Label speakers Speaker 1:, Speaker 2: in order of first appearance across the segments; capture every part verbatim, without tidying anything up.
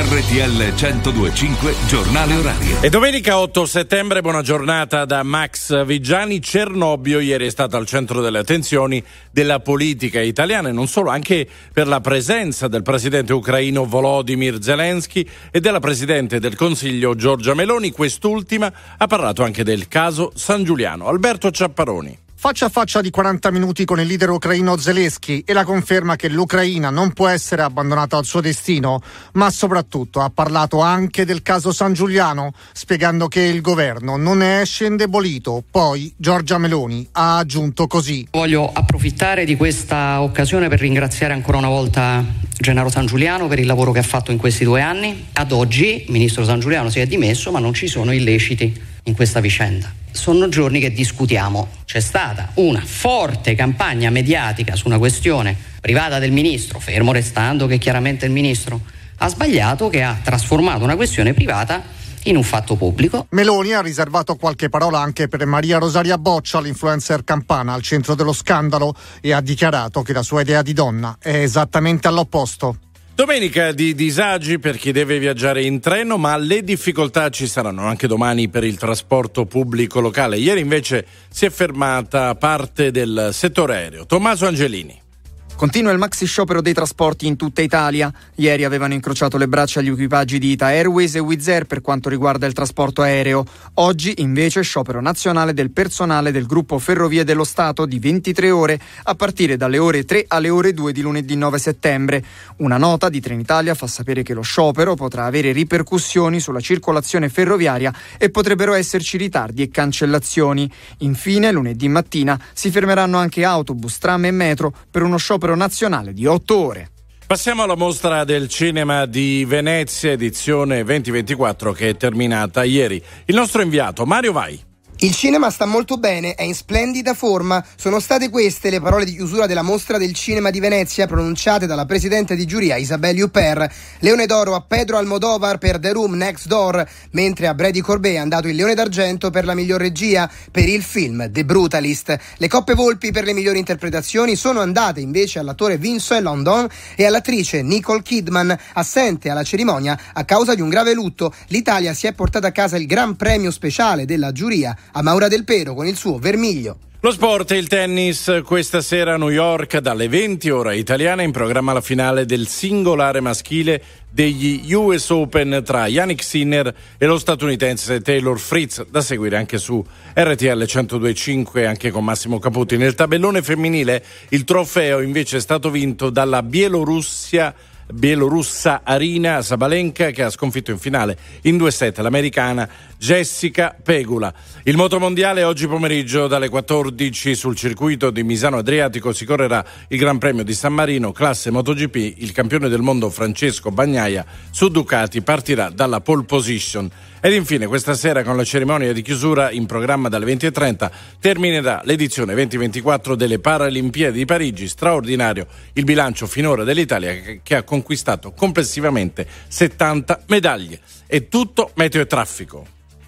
Speaker 1: R T L centodue e cinque giornale orario.
Speaker 2: E domenica otto settembre, buona giornata da Max Vigiani. Cernobbio ieri è stata al centro delle attenzioni della politica italiana e non solo, anche per la presenza del presidente ucraino Volodymyr Zelensky e della presidente del Consiglio Giorgia Meloni. Quest'ultima ha parlato anche del caso San Giuliano. Alberto Ciapparoni.
Speaker 3: Faccia a faccia di quaranta minuti con il leader ucraino Zelensky e la conferma che l'Ucraina non può essere abbandonata al suo destino, ma soprattutto ha parlato anche del caso San Giuliano, spiegando che il governo non ne esce indebolito. Poi Giorgia Meloni ha aggiunto così:
Speaker 4: voglio approfittare di questa occasione per ringraziare ancora una volta Gennaro San Giuliano per il lavoro che ha fatto in questi due anni. Ad oggi il ministro San Giuliano si è dimesso, ma non ci sono illeciti in questa vicenda. Sono giorni che discutiamo. C'è stata una forte campagna mediatica su una questione privata del ministro, fermo restando che chiaramente il ministro ha sbagliato, che ha trasformato una questione privata in un fatto pubblico.
Speaker 3: Meloni ha riservato qualche parola anche per Maria Rosaria Boccia, l'influencer campana al centro dello scandalo, e ha dichiarato che la sua idea di donna è esattamente all'opposto.
Speaker 2: Domenica di disagi per chi deve viaggiare in treno, ma le difficoltà ci saranno anche domani per il trasporto pubblico locale. Ieri invece si è fermata parte del settore aereo. Tommaso Angelini.
Speaker 5: Continua il maxi sciopero dei trasporti in tutta Italia. Ieri avevano incrociato le braccia gli equipaggi di Ita Airways e Wizz Air per quanto riguarda il trasporto aereo. Oggi invece sciopero nazionale del personale del gruppo Ferrovie dello Stato di ventitré ore a partire dalle ore tre alle ore due di lunedì nove settembre. Una nota di Trenitalia fa sapere che lo sciopero potrà avere ripercussioni sulla circolazione ferroviaria e potrebbero esserci ritardi e cancellazioni. Infine, lunedì mattina si fermeranno anche autobus, tram e metro per uno sciopero nazionale di otto ore.
Speaker 2: Passiamo alla mostra del cinema di Venezia, edizione duemilaventiquattro, che è terminata ieri. Il nostro inviato Mario Vai.
Speaker 6: Il cinema sta molto bene, è in splendida forma. Sono state queste le parole di chiusura della mostra del cinema di Venezia pronunciate dalla presidente di giuria Isabelle Huppert. Leone d'oro a Pedro Almodovar per The Room Next Door, mentre a Brady Corbet è andato il Leone d'argento per la miglior regia per il film The Brutalist. Le coppe Volpi per le migliori interpretazioni sono andate invece all'attore Vincent Lindon e all'attrice Nicole Kidman, assente alla cerimonia a causa di un grave lutto. L'Italia si è portata a casa il gran premio speciale della giuria a Maura Del Pero con il suo Vermiglio.
Speaker 2: Lo sport e il tennis questa sera a New York dalle venti ora italiana, in programma la finale del singolare maschile degli U S Open tra Jannik Sinner e lo statunitense Taylor Fritz, da seguire anche su R T L centodue e cinque anche con Massimo Caputi. Nel tabellone femminile il trofeo invece è stato vinto dalla Bielorussia bielorussa Arina Sabalenka, che ha sconfitto in finale in due set l'americana Jessica Pegula. Il motomondiale oggi pomeriggio dalle quattordici sul circuito di Misano Adriatico si correrà il Gran Premio di San Marino, classe MotoGP. Il campione del mondo Francesco Bagnaia su Ducati partirà dalla pole position. Ed infine questa sera, con la cerimonia di chiusura in programma dalle venti e trenta, terminerà l'edizione duemilaventiquattro delle Paralimpiadi di Parigi. Straordinario il bilancio finora dell'Italia, che ha conquistato complessivamente settanta medaglie. È tutto, meteo e traffico.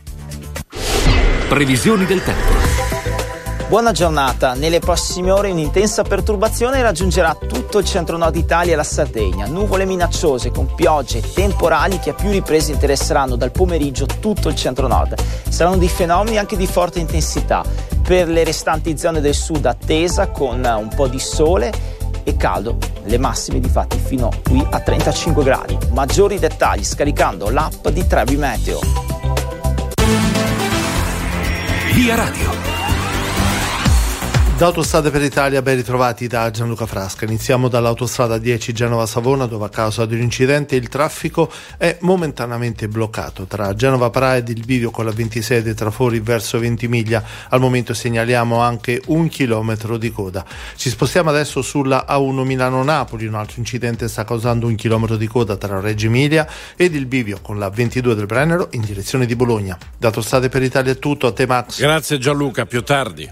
Speaker 1: Previsioni del tempo.
Speaker 7: Buona giornata. Nelle prossime ore un'intensa perturbazione raggiungerà tutto il centro-nord Italia e la Sardegna. Nuvole minacciose con piogge e temporali che a più riprese interesseranno dal pomeriggio tutto il centro-nord. Saranno dei fenomeni anche di forte intensità. Per le restanti zone del sud attesa con un po' di sole e caldo. Le massime di fatti fino qui a trentacinque gradi. Maggiori dettagli scaricando l'app di Trebi Meteo.
Speaker 1: Via Radio.
Speaker 8: Da Autostrade per l'Italia, ben ritrovati da Gianluca Frasca. Iniziamo dall'autostrada dieci Genova-Savona, dove a causa di un incidente il traffico è momentaneamente bloccato tra Genova Praia ed il bivio con la ventisei dei Trafori verso Ventimiglia. Al momento segnaliamo anche un chilometro di coda. Ci spostiamo adesso sulla A uno Milano-Napoli. Un altro incidente sta causando un chilometro di coda tra Reggio Emilia ed il bivio con la ventidue del Brennero in direzione di Bologna. Da Autostrade per l'Italia è tutto, a te Max.
Speaker 2: Grazie Gianluca, più tardi.